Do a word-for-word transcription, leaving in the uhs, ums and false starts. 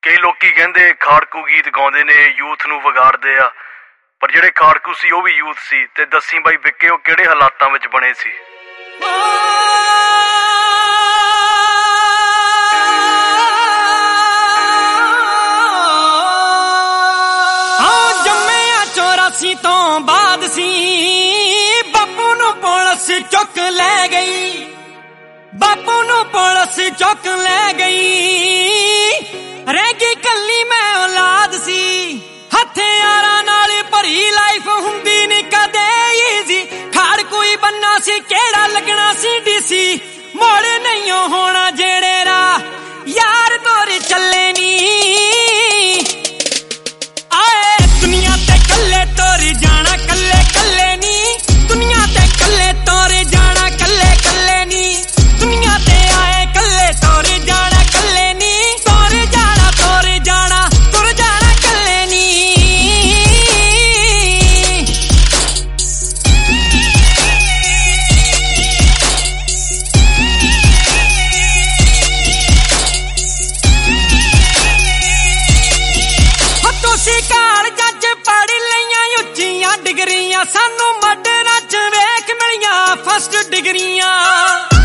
ਕਈ ਲੋਕੀ ਕਹਿੰਦੇ ਖਾੜਕੂ ਗੀਤ ਗਾਉਂਦੇ ਨੇ ਯੂਥ ਨੂੰ ਵਿਗਾੜਦੇ ਆ, ਪਰ ਜਿਹੜੇ ਖਾੜਕੂ ਸੀ ਉਹ ਵੀ ਯੂਥ ਸੀ। ਤੇ ਦੱਸੀ ਬਾਈ ਵਿੱਕੇ ਉਹ ਕਿਹੜੇ ਹਾਲਾਤਾਂ ਵਿੱਚ ਬਣੇ ਸੀ? ਚੌਰਾਸੀ ਤੋਂ ਬਾਅਦ ਸੀ ਬਾਪੂ ਨੂੰ ਪੁਲਿਸ ਚੁੱਕ ਲੈ ਗਈ, ਬਾਪੂ ਨੂੰ ਪੁਲਿਸ ਚੁੱਕ ਲੈ ਗਈ। ਰਹਿ ਗਈ ਕੱਲੀ ਮੈਂ ਔਲਾਦ ਸੀ, ਹਥਿਆਰਾਂ ਨਾਲ ਭਰੀ ਲਾਈਫ ਹੁੰਦੀ ਨੀ ਕਦੇ ਈਜ਼ੀ। ਖਾੜ ਕੋਈ ਬੰਨਾ ਸੀ ਕਿਹੜਾ ਲੱਗਣਾ ਸੀ ਡੀਸੀ, ਮੋੜ ਨਹੀਂ ਹੋਣਾ ਜਿਹੜੇ ਰਾਹ ਯਾਰ ਤੋਰ ਚੱਲੇ ਨੀ। ਤੋਰ ਜਾਣਾ ਕੱਲੇ ਕੱਲੇ ਨੀ, ਦੁਨੀਆ ਤੇ ਕੱਲੇ ਤੋਰ ਜਾਣਾ ਕੱਲੇ ਕੱਲੇ ਨੀ। ਦੁਨੀਆ ਤੇ ਆਏ ਕੱਲੇ ਤੋਰ ਜਾਣਾ ਕੱਲੇ ਨੀ, ਤੋਰ ਜਾਣਾ ਤੋਰ ਜਾਣਾ ਤੁਰ ਜਾਣਾ ਕੱਲੇ ਨੀ। ਹੋ ਤੁਸੀਂ ਕਾਲਜਾਂ ਚ ਪੜ੍ਹ ਡਿਗਰੀਆਂ, ਸਾਨੂੰ ਮਡਰਾਂ ਚ ਵੇਖ ਮਿਲੀਆਂ ਫਸਟ ਡਿਗਰੀਆਂ।